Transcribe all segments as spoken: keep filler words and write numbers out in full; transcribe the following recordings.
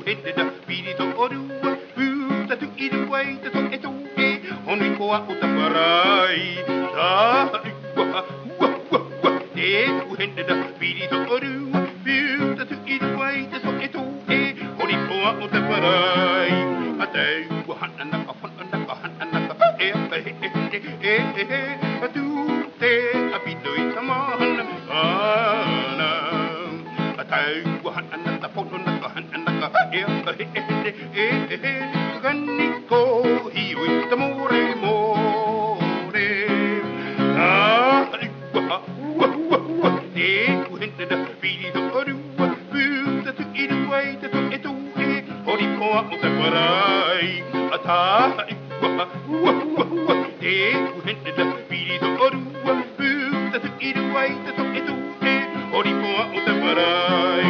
hende da piri to oru u ta tu i du wai ta to e tu e oni ko a uta parai ta wa wa wa wa e u hende da piri to oru u ta tu i du wai ta to e tu e oni ko a uta parai ate wa han na ka fan na ka han na ka e e e e e tu te a pito i tamana ana ate wa han na ta po na ka han na ka e e e e ganni ko hiwi tamore more ah wa wa wa wa e u hende da piri to oru u ta tu i du wai ta to e tu e ori ko a o te parai ata wa wa wa wa e u hende da piri to oru u ta tu i du wai ta to e tu e ori ko a o te parai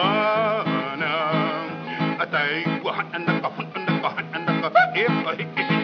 If